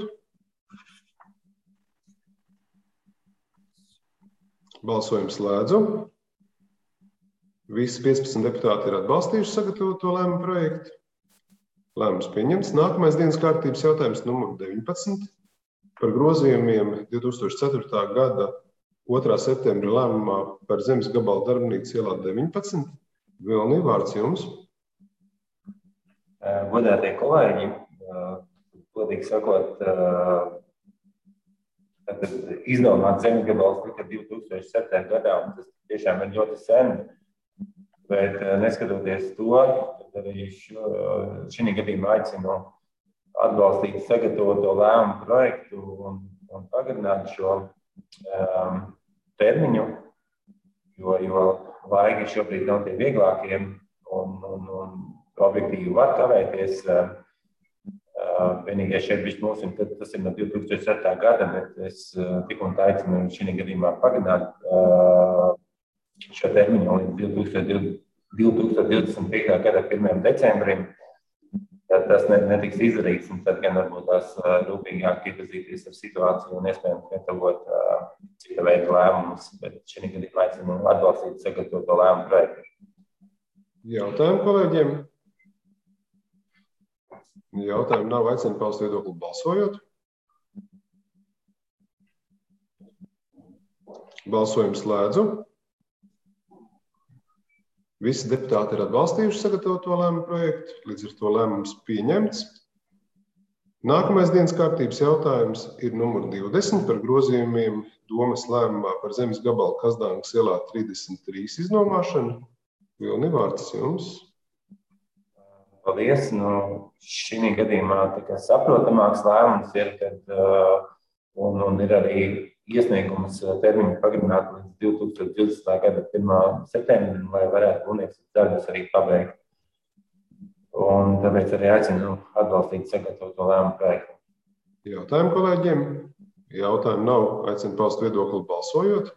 A: Balsojumu slēdzu. Visi piecpadsmit deputāti ir atbalstījuši sagatavoto lēmumu projektu. Lēmums pieņemts. Nākamais dienas kārtības jautājums numur deviņpadsmit. Par grozījumiem divi tūkstoši ceturtā gada otrā septembra lēmumā par zemes gabalu Darbnīcas ielā deviņpadsmit. Vilni, vārds jums.
K: Godātie kolēģi, godīgi sakot, iznomāt zemes gabalus tikai divi tūkstoši septītajā gadā, un tas tiešām ir ļoti sen, bet neskatoties to, arī šī gadījumā aicinu atbalstīt sagatavoto lēmumu projektu un, un pagarināt šo um, termiņu, jo, jo laiki šobrīd nav tie vieglākie un, un, un objektīvi var kavēties. Uh, uh, vienīgais šeit bišķi mums, tad tas ir no divi tūkstoši septītā gada, bet es uh, tik un tā aicinu šī gadījumā pagarināt uh, šo termiņu līdz divi tūkstoši divdesmit piektajā gada pirmajam decembrim. Ja tas netiks izdarīts, tad gan varbūt tās rūpīgāk iepazīties ar situāciju un iespējams gatavot cita veida lēmumus, bet šī gadījumā aicinu atbalstīt sagatavoto lēmumu projektu.
A: Jautājumu kolēģiem? Jautājumu nav, aicinu paust viedokli balsojot. Balsojumu slēdzu. Visi deputāti ir atbalstījuši sagatavoto lēmumu projektu, līdz ar to lēmums pieņemts. Nākamais dienas kārtības jautājums ir numur divdesmit par grozījumiem domas lēmumā par zemes gabalu Kazdāngas ielā trīsdesmit trīs iznomāšanu. Vilni, vārds jums.
K: Paldies. Nu, šī gadījumā tikai saprotamāks lēmums ir, kad uh, un, un ir arī iesniegums termiņu pagarināt līdz divi tūkstoši divdesmitā gada pirmā septembrī, lai varētu būvniecības darbus arī pabeigt. Un tāpēc arī aicinu atbalstīt sagatavoto lēmumu projektu.
A: Jautājumu kolēģiem? Jautājumu nav, aicinu paust viedokli balsojot.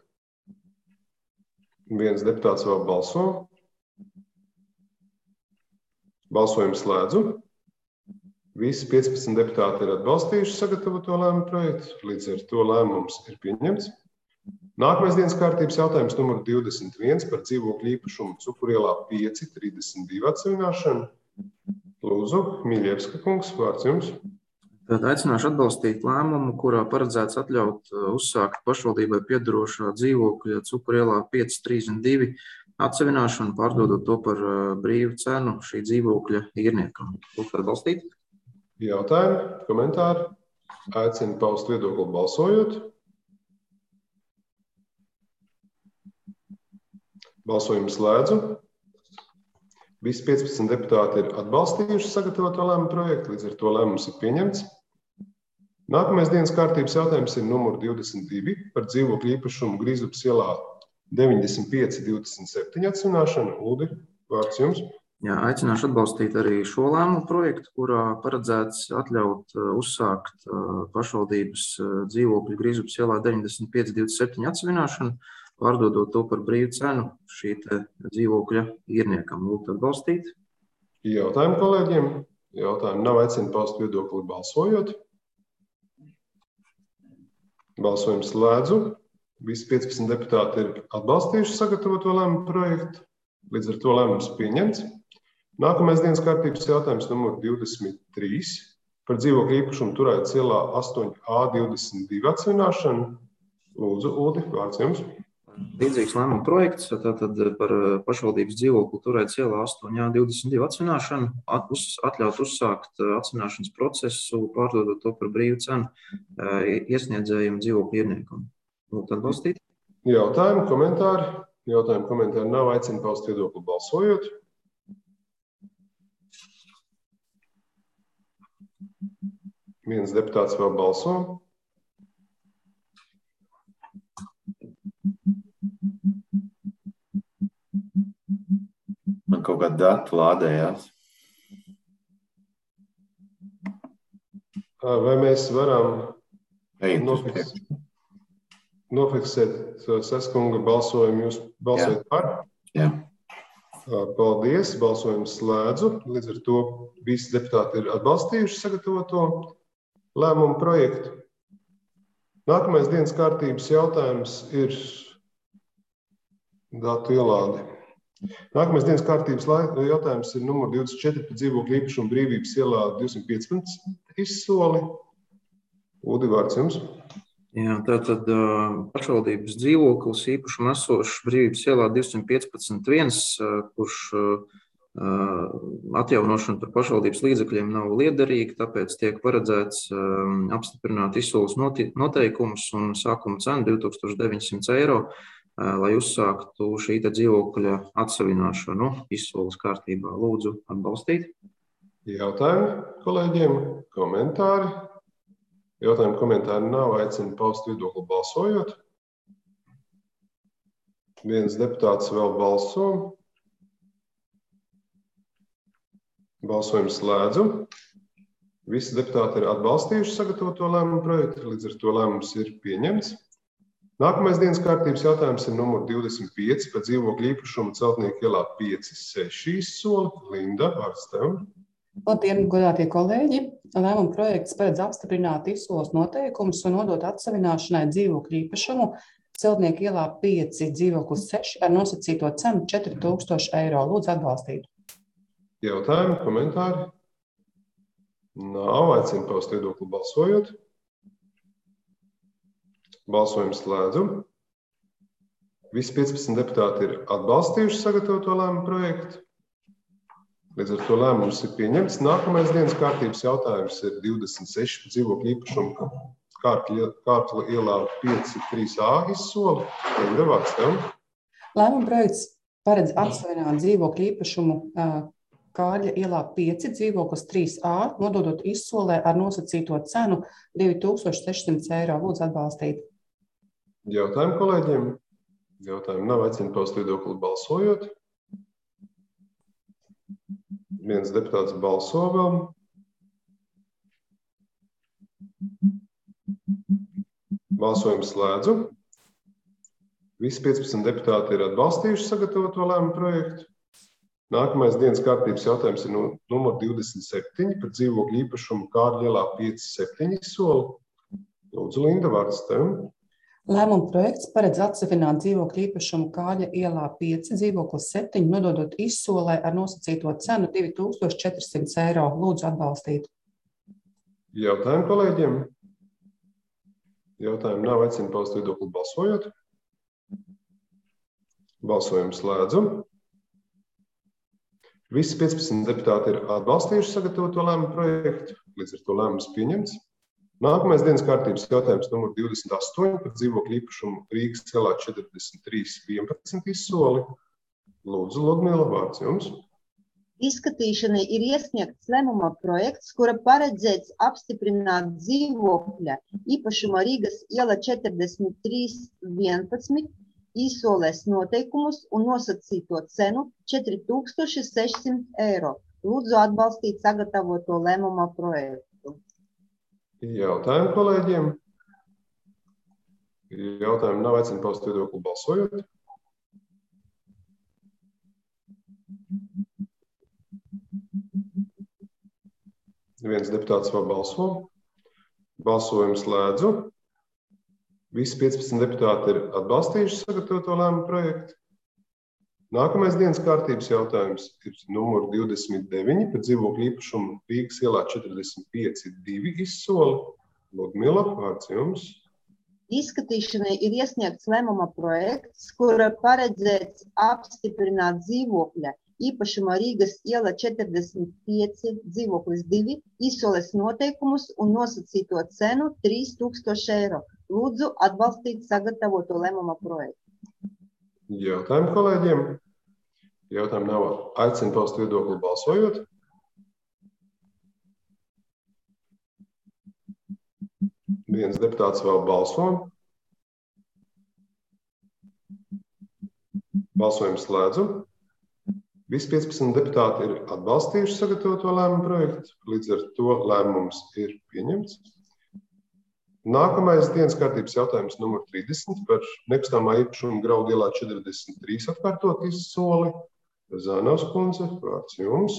A: Viens deputāts vēl balso. Balsojumu slēdzu. Visi piecpadsmit deputāti ir atbalstījuši sagatavoto lēmumu projektu, līdz ar to lēmums ir pieņemts. Nākamais dienas kārtības jautājums numur divdesmit viens par dzīvokļu īpašumu Cukurielā pieci trīsdesmit divi atsevināšanu. Lūdzu, Miļevska kungs, vārds jums.
N: Tad aicināšu atbalstīt lēmumu, kurā paredzēts atļaut uzsākt pašvaldībai piedarošā dzīvokļa Cukurielā pieci trīsdesmit divi atsevināšanu, pārdodot to par brīvu cenu šī dzīvokļa īrniekam. Lūdzu, atbalstīt.
A: Jautājumi, komentāri? Aicinu paust viedokli balsojot. Balsojumu slēdzu. Visi piecpadsmit deputāti ir atbalstījuši sagatavoto lēmumu projektu, līdz ar to lēmums ir pieņemts. Nākamais dienas kārtības jautājums ir numur divdesmit divi par dzīvokļu īpašumu Grīzupas ielā deviņdesmit pieci divdesmit septiņi atsevināšanu. Lūdzu, vārds jums.
N: Jā, aicināšu atbalstīt arī šo lēmumu projektu, kurā paredzēts atļaut uzsākt pašvaldības dzīvokļu Grīzupas ielā deviņdesmit pieci divdesmit septiņi atsevināšanu, pārdodot to par brīvu cenu šī dzīvokļa īrniekam. Lūdzu, atbalstīt.
A: Jautājumu kolēģiem? Jautājumu nav, aicinu paust viedokli balsojot. Balsojumu slēdzu. Visi piecpadsmit deputāti ir atbalstījuši sagatavoto lēmumu projektu, līdz ar to lēmums pieņemts. Nākamais dienas kārtības jautājums numur divdesmit trīs par dzīvokļu īpašumu Turētas ielā astoņi A divdesmit divi atsevināšanu. Lūdzu, Uldi, vārds jums.
N: Līdzīgs lēmuma projekts, tātad par pašvaldības dzīvokli Turētas ielā astoņi A divdesmit divi atsevināšanu, atļaut uzsākt atsevināšanas procesu, pārdodot to par brīvu cenu iesniedzējiem dzīvokļu īrniekam. Lūdzu, atbalstīt.
A: Jautājumi, komentāri? Jautājumi, komentāri nav, aicinu paust viedokli balsojot. Viens deputāts vēl balso.
O: Man kaut kāda data lādējās.
A: Vai mēs varam nofiksēt, nofiksēt Saskunga balsojumu? Jūs balsojat par?
O: Jā.
A: Paldies, balsojumu slēdzu. Līdz ar to visi deputāti ir atbalstījuši sagatavoto lēmumu projektu. Nākamais dienas kārtības jautājums ir datu ielāde. Nākamais dienas kārtības jautājums ir numur divdesmit četri par dzīvokļu īpašumu Brīvības ielā divsimt piecpadsmit izsoli. Uldi, vārds jums.
N: Jā, tātad pašvaldības dzīvoklis īpašumu esošs Brīvības ielā divsimt piecpadsmit viens, kurš atjaunošana par pašvaldības līdzekļiem nav liederīga, tāpēc tiek paredzēts apstiprināt izsoles noteikumus un sākuma cenu divi tūkstoši deviņsimt eiro, lai uzsāktu šī dzīvokļa atsevināšanu izsoles kārtībā. Lūdzu, atbalstīt.
A: Jautājumi kolēģiem, komentāri? Jautājumu komentāri nav, aicinu paust viedokli balsojot. Viens deputāts vēl balso. Balsojumu slēdzu. Visi deputāti ir atbalstījuši sagatavoto lēmumu projektu, līdz ar to lēmums ir pieņemts. Nākamais dienas kārtības jautājums ir numur divdesmit pieci par dzīvokļu īpašumu Celtnieku ielā pieci seši izsoli. Linda, vārds tev.
P: Labdien, godātie kolēģi! Lēmuma projekts paredz apstiprināt izsoles noteikumus un nodot atsevināšanai dzīvokļu īpašumu Celtnieku ielā pieci dzīvoklis seši ar nosacīto cenu četri tūkstoši eiro. Lūdzu, atbalstīt.
A: Jautājumi, komentāri? Nav, aicinu paust viedokli balsojot. Balsojumu slēdzu. Visi piecpadsmit deputāti ir atbalstījuši sagatavoto lēmumu projektu. Līdz ar to lēmums ir pieņemts. Nākamais dienas kārtības jautājums ir divdesmit seši par dzīvokļu īpašumu Kārkla ielā pieci trīs A izsoli. Linda, vārds tev.
P: Lēmuma projekts paredz atsevināt dzīvokļu īpašumu Kārļa ielā pieci dzīvoklis trīs A, nododot izsolē ar nosacīto cenu divi tūkstoši sešsimt eiro. Lūdzu, atbalstīt.
A: Jautājumu kolēģiem? Jautājumu nav, aicinu paust viedokli balsojot. Viens deputāts balso vēl. Balsojumu slēdzu. Visi piecpadsmit deputāti ir atbalstījuši sagatavoto lēmumu projektu. Nākamais dienas kārtības jautājums ir numur divdesmit septiņi par dzīvokļu īpašumu Kārļa ielā pieci septiņi izsoli. Lūdzu, Linda, vārds tev.
P: Lēmuma projekts paredz atsevināt dzīvokļu īpašumu Kārļa ielā pieci, dzīvoklis septiņi, nododot izsolē ar nosacīto cenu divi tūkstoši četri simti eiro. Lūdzu, atbalstīt.
A: Jautājumi kolēģiem? Jautājumi nav, aicinu paust viedokli balsojot. Balsojumu slēdzu. Visi piecpadsmit deputāti ir atbalstījuši sagatavoto lēmumu projektu, līdz ar to lēmums pieņemts. Nākamais dienas kārtības jautājums numur divdesmit astoņi par dzīvokļu īpašumu Rīgas ielā četrdesmit trīs vienpadsmit izsoli. Lūdzu, Ludmila, vārds jums.
L: Izskatīšanai ir iesniegts lēmuma projekts, kura paredzēts apstiprināt dzīvokļa īpašuma Rīgas iela četrdesmit trīs vienpadsmit izsoles noteikumus un nosacīto cenu četri tūkstoši sešsimt eiro. Lūdzu atbalstīt sagatavoto lēmuma projektu.
A: Jautājumi kolēģiem? Jautājumi nav, aicinu paust viedokli balsojot. Viens deputāts vēl balso. Balsojumu slēdzu. Visi piecpadsmit deputāti ir atbalstījuši sagatavoto lēmumu projektu. Nākamais dienas kārtības jautājums ir numur divdesmit deviņi par dzīvokļu īpašumu Rīgas ielā četrdesmit pieci divi izsoli. Ludmila, vārds jums.
L: Izskatīšanai ir iesniegts lēmuma projekts, kura paredzēts apstiprināt dzīvokļa īpašuma Rīgas iela četrdesmit pieci dzīvoklis divi izsoles noteikumus un nosacīto cenu trīs tūkstoši eiro. Lūdzu atbalstīt sagatavoto lēmuma projektu.
A: Jautājumi kolēģiem? Jautājumi nav, aicinu paust viedokli balsojot. Viens deputāts vēl balso. Balsojumu slēdzu. Visi piecpadsmit deputāti ir atbalstījuši sagatavoto lēmumu projektu, līdz ar to lēmums ir pieņemts. Nākamais dienas kārtības jautājums numur trīsdesmit par nekustamā īpašuma Graudu ielā četrdesmit trīs atkārtot izsoli. Zānavs kundze, vārds jums.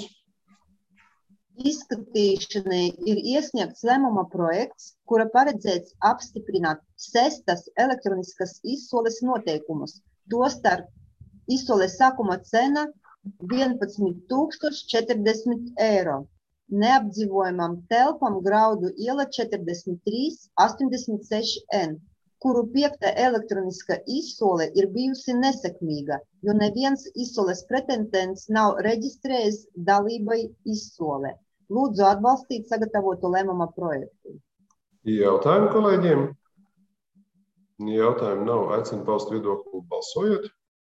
L: Izskatīšanai ir iesniegts lēmuma projekts, kura paredzēts apstiprināt sestas elektroniskas izsoles noteikumus. Tostarp izsoles sākuma cena vienpadsmit tūkstoši četrdesmit eiro. Neapdzīvojamam telpam Graudu iela četrdesmit trīs astoņdesmit seši N, kuru piekta elektroniska izsole ir bijusi nesekmīga, jo neviens izsoles pretendents nav reģistrējis dalībai izsole. Lūdzu atbalstīt sagatavoto lēmuma projektu.
A: Jautājumi kolēģiem? Jautājumi nav, aicinu paust viedokli balsojot.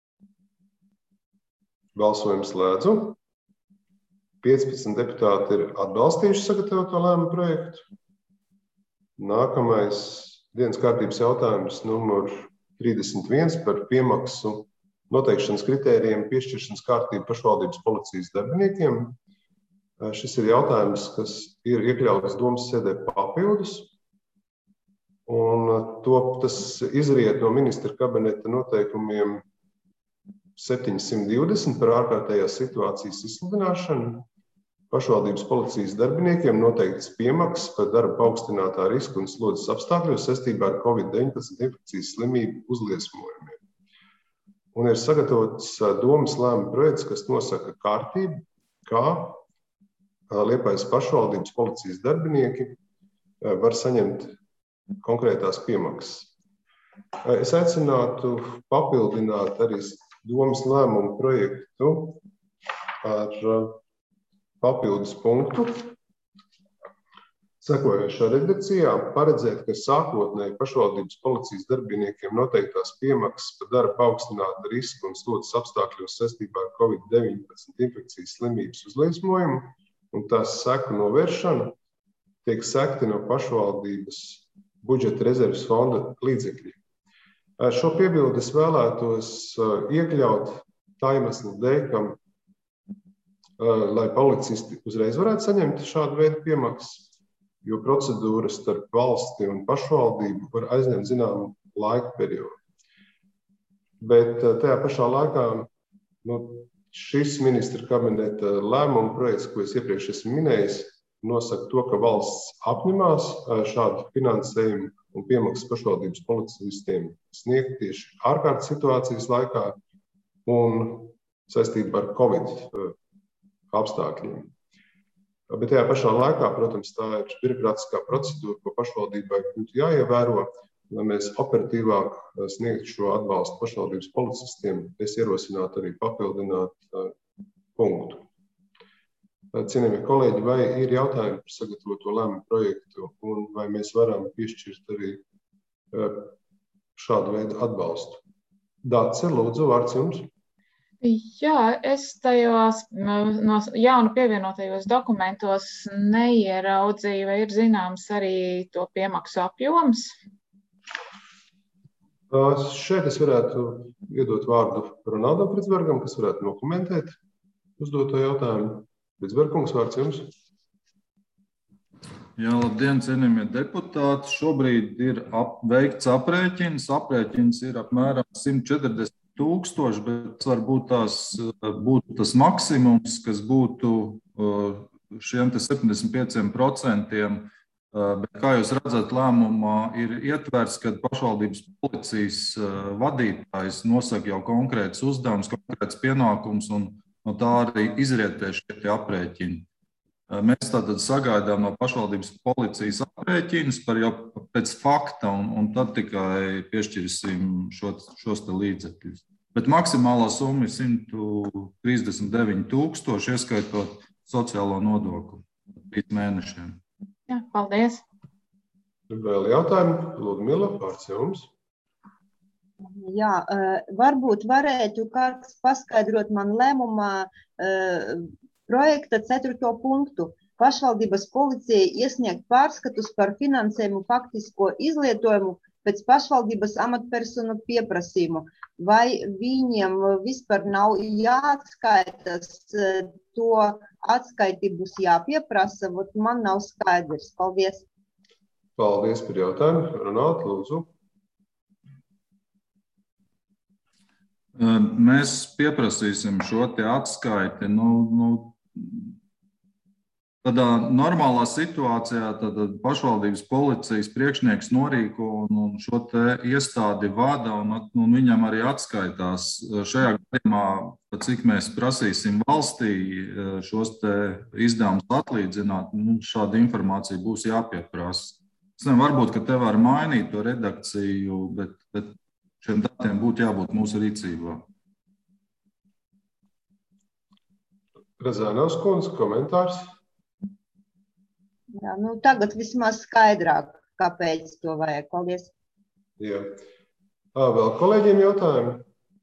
A: Balsojumu slēdzu. piecpadsmit deputāti ir atbalstījuši sagatavoto lēmumu projektu. Nākamais dienas kārtības jautājums numur trīsdesmit viens par piemaksu noteikšanas kritērijiem piešķiršanas kārtību pašvaldības policijas darbiniekiem. Šis ir jautājums, kas ir iekļauts domas sēdē papildus. Un to, tas izriet no ministra kabineta noteikumiem septiņsimt divdesmit par ārkārtējās situācijas izsludināšanu. Pašvaldības policijas darbiniekiem noteikts piemaksas par darba paaugstinātā riska un slodzes apstākļos saistībā ar covid deviņpadsmit infekcijas slimību uzliesmojumiem. Un ir sagatavots domas lēmuma projekts, kas nosaka kārtību, kā Liepājas pašvaldības policijas darbinieki var saņemt konkrētās piemaksas. Es aicinātu papildināt arī domas lēmumu projektu ar papildus punktu. Sekojošā redakcijā paredzēt, ka sākotnēji pašvaldības policijas darbiniekiem noteiktās piemaksas par darba paaugstināta riska un slodzes apstākļos saistībā ar covid deviņpadsmit infekcijas slimības uzliesmojumu un tās seku novēršanu tiek sekti no pašvaldības budžeta rezerves fonda līdzekļiem. Šo piebildi es vēlētos iekļaut tā iemesla dēļ, ka lai policisti uzreiz varētu saņemt šādu veidu piemaksas, jo procedūras starp valsti un pašvaldību var aizņemt zināmu laika periodu. Bet tajā pašā laikā nu, šis ministra kabineta lēmuma projekts, ko es iepriekš esmu minējis, nosaka to, ka valsts apņemās šādu finansējumu un piemaksas pašvaldības policistiem sniegt tieši ārkārtas situācijas laikā un saistībā ar Covid apstākļiem. Bet tajā pašā laikā, protams, tā ir birokrātiskā procedūra, ko pašvaldībai būtu jāievēro, lai mēs operatīvāk sniegtu šo atbalstu pašvaldības policistiem. Es ierosinātu arī papildināt punktu. Cienījamie kolēģi, vai ir jautājumi par sagatavoto lēmumu projektu un vai mēs varam piešķirt arī šādu veidu atbalstu? Dāce, lūdzu, vārds jums.
E: Jā, es tajos no jaunu pievienotajos dokumentos neieraudzīju, vai ir zināms arī to piemaksu apjoms?
A: Šeit es varētu iedot vārdu Ronaldam Pritsbergam, kas varētu nokomentēt uzdoto jautājumu. Pritsbergs, vārds jums.
Q: Jā, labdien, cienījamie deputāti. Šobrīd ir ap, veikts aprēķins. Aprēķins ir apmēram simt četrdesmit tūkstoši, bet varbūt tās būtu tas maksimums, kas būtu šiem te septiņdesmit pieciem procentiem. Bet, kā jūs redzat, lēmumā ir ietverts, ka pašvaldības policijas vadītājs nosaka jau konkrēts uzdevums, konkrēts pienākums, un no tā arī izrietē šie aprēķini. Mēs tātad sagaidām no pašvaldības policijas aprēķinus par jau pēc fakta, un, un tad tikai piešķirsim šo, šos te līdzekļus. Bet maksimālā summa ir simt trīsdesmit deviņi tūkstoši, ieskaitot sociālo nodokli trīs mēnešiem.
E: Jā, paldies.
A: Vēl jautājumi? Ludmila, vārds jums.
L: Jā, varbūt varētu kāds paskaidrot man lēmumā projekta ceturto punktu. Pašvaldības policijai iesniegt pārskatus par finansējumu faktisko izlietojumu pēc pašvaldības amatpersonu pieprasījumu. Vai viņiem vispār nav jāatskaitas, to atskaiti būs jāpieprasa? Vot man nav skaidrs. Paldies.
A: Paldies par jautājumu. Renāte, lūdzu.
Q: Mēs pieprasīsim šo te atskaiti. Nu, nu, tādā normālā situācijā tad pašvaldības policijas priekšnieks norīko un, un šo te iestādi vada un, un viņam arī atskaitās. Šajā gadījumā, cik mēs prasīsim valstī šos te izdevumus atlīdzināt, nu, šāda informācija būs jāpieprasa. Es nezinu, varbūt, ka te var mainīt to redakciju, bet, bet šiem datiem būtu jābūt mūsu rīcībā.
A: Razānaus kundze, komentārs?
L: Jā, nu tagad vismaz skaidrāk, kāpēc to vajag. Paldies.
A: Jā. Vēl kolēģiem jautājumi?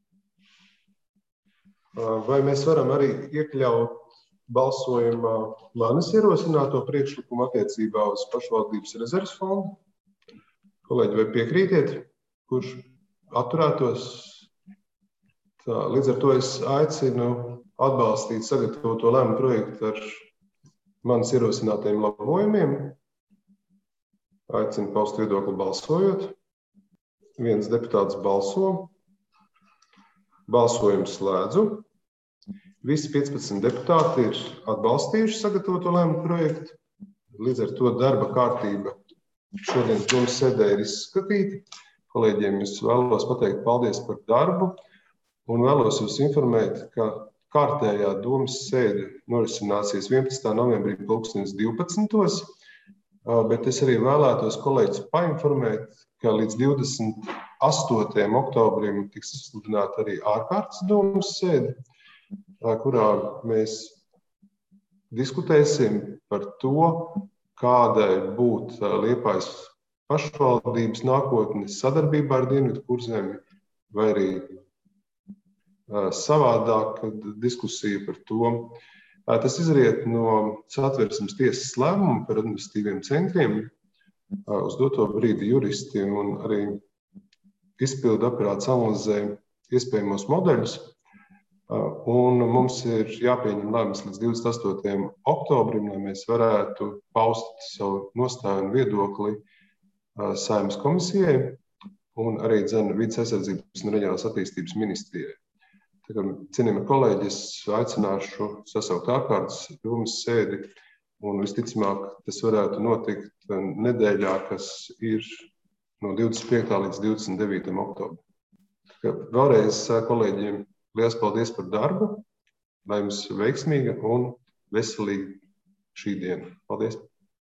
A: Vai mēs varam arī iekļaut balsojumā manis ierosināto priekšlikumu attiecībā uz pašvaldības rezerves fondu? Kolēģi, vai piekrītiet, kurš atturētos? Tā, līdz ar to es aicinu atbalstīt sagatavoto lēmumu projektu ar manis ierosinātajiem labojumiem. Aicinu paust viedokli balsojot. Viens deputāts balso. Balsojumu slēdzu. Visi piecpadsmit deputāti ir atbalstījuši sagatavoto lēmumu projektu. Līdz ar to darba kārtība šodienas domas sēdē ir izskatīta. Kolēģiem es vēlos pateikt paldies par darbu un vēlos jūs informēt, ka kārtējā domas sēde norisināsies vienpadsmitā novembrī pulkstens divpadsmitos, bet es arī vēlētos kolēģis painformēt, ka līdz divdesmit astotajam oktobrim tiks izsludināta arī ārkārtas domas sēde, kurā mēs diskutēsim par to, kādai būtu Liepājas pašvaldības nākotne sadarbībā ar Dienvidu Kurzemi, vai arī savādāk diskusija par to. Tas izriet no Satversmes tiesas lēmuma par administratīviem centriem. Uz doto brīdi juristi un arī izpildu aparāts analizē iespējamos modeļus. Un mums ir jāpieņem lēmums līdz divdesmit astotajam oktobrim, lai mēs varētu paust savu nostāju un viedokli Saeimas komisijai un arī dzen vides aizsardzības un reģionālās attīstības ministrijai. Cienījamie kolēģi, es aicināšu sasaukt ārkārtas domas sēdi, un visticamāk tas varētu notikt nedēļā, kas ir no divdesmit piektā līdz divdesmit devītajam oktobrim. Vēlreiz kolēģiem liels paldies par darbu, lai jums veiksmīga un veselīga šī diena. Paldies!